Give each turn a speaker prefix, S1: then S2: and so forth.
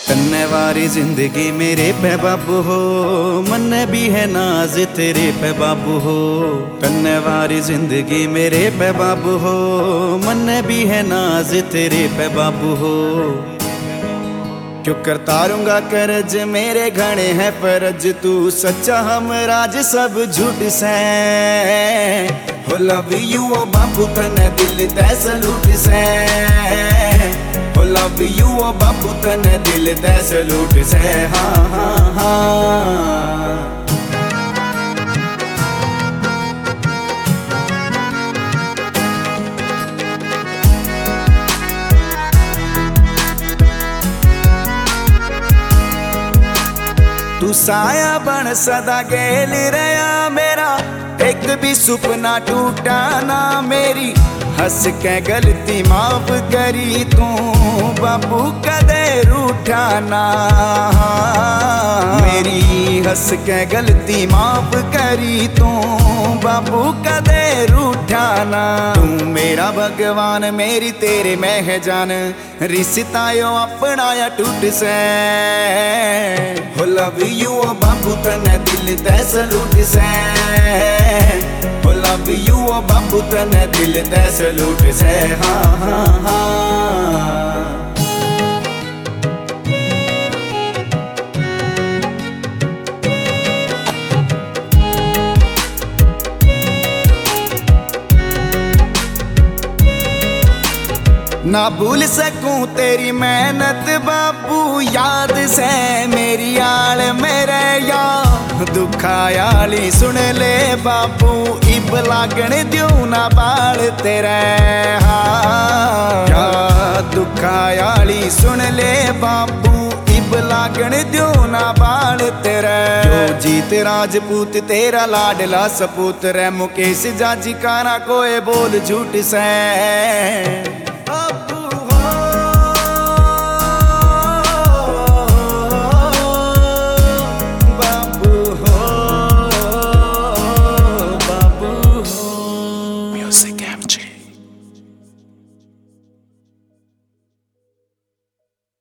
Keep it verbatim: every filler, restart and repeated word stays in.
S1: कन्ने वारी जिंदगी मेरे पे बाबू हो, मन भी है नाज तेरे पे बाबू हो। कन्ने वारी जिंदगी मेरे पे बाबू हो, मन भी है नाज तेरे पे बाबू हो। क्यों करता रहूंगा करज मेरे घणे है फर्ज, तू सच्चा हम राज सब झूठ से। हो लव यू ओ बाबू तने दिल ते सलूट से। हो लव यू ओ बाबू तने दिल ते सलूट से। हाँ हाँ हाँ तू साया बन सदा गेल रहा मेरा, एक भी सुपना टूटा ना मेरी। हंस के गलती माफ करी तू बाबू कदे रूठा ना मेरी। हंस के गलती माफ करी तू बाबू कदे रूठा ना। तू मेरा भगवान मेरी तेरे में है जान, रिश्ता यो अपना या टूट से। हो लव यू ओ बाबू तने दिल ते सलूट से। हो लव यू ओ बाबू तने दिल ते सलूट से। हाँ हाँ हाँ ना भूल सकूं तेरी मेहनत बाबू, याद से मेरी आल मेरे या। दुखा याली सुन ले बाबू, इब लागण द्यू ना बाल तेरे। हाँ या दुखा याली सुन ले बाबू, इब लागण द्यू ना बाल तेरे। जो जीत राजपूत तेरा लाडला सपूत रे, मुकेश जाजी काना कोई बोल झूठ से।